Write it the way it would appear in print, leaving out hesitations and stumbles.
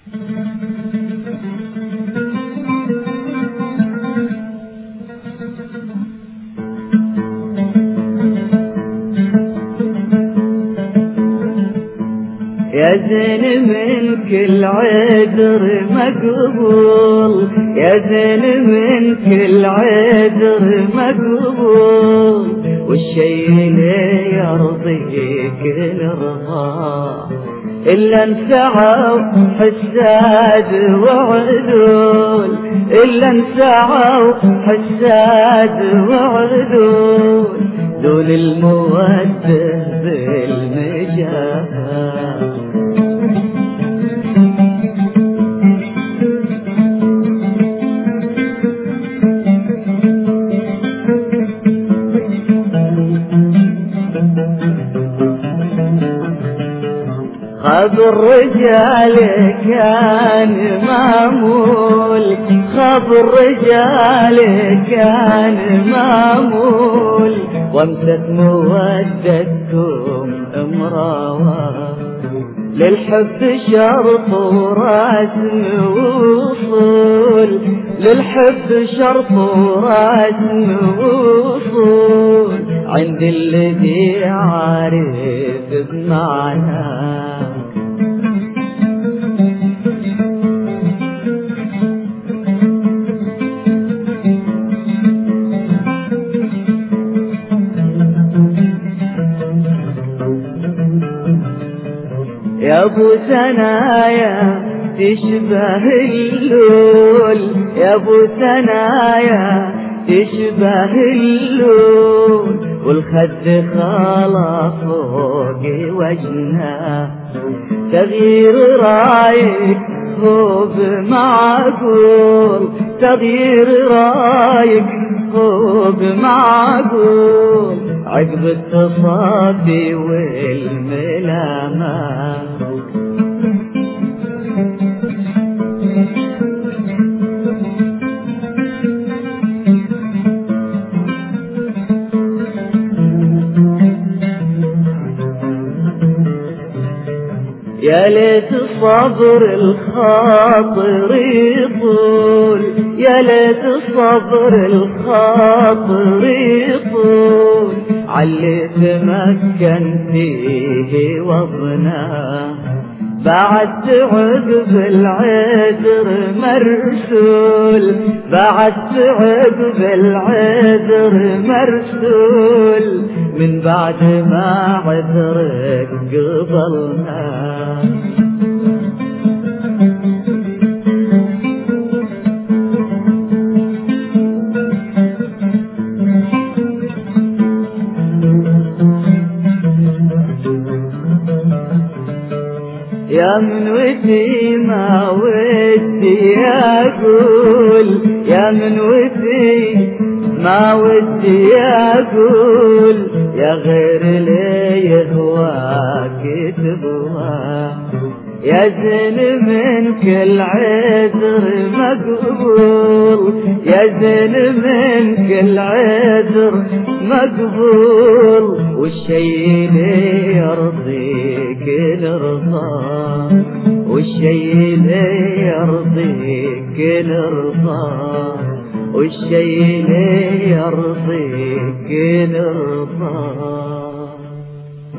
يا زين من كل عذر مقبول، يا زين من كل عذر مقبول، والشي اللي يرضيك نرضاه، إلا انسعوا حساد وعدول، إلا انسعوا حساد وعدول، دول المودة بالمجاهة. خاب الرجال كان مامول، خاب الرجال كان مامول، وامست مودتكم امراوة، للحب شرط ورسم وصول، للحب شرط ورسم وصول، عند الذي عارف بمعناه. يا ابو ثنايا تشبه اللول، يا ابو ثنايا تشبه اللول، والخد خاله فوق وجهه، تغيير رايك هو بمعقول، تغيير رايك هو بمعقول، عقب التصافي والملامة. يا ليت صبر الخاطر يطول، يا ليت صبر الخاطر يطول، علي تمكن فيه وطنه، بعدت عقب العذر مرسول، بعدت عقب العذر مرسول، من بعد ما عذرك قبلنا. يا من ودي ما ودي أقول، يا من ودي ما ودي أقول، يا غير لي يهواك تبغى، يا زين من كل عذر مقبول، يا زين من كل عذر مقبول، والشي اللي يرضيك نرضاه، والشي اللي يرضيك نرضاه، والشي اللي يرضيك نرضاه.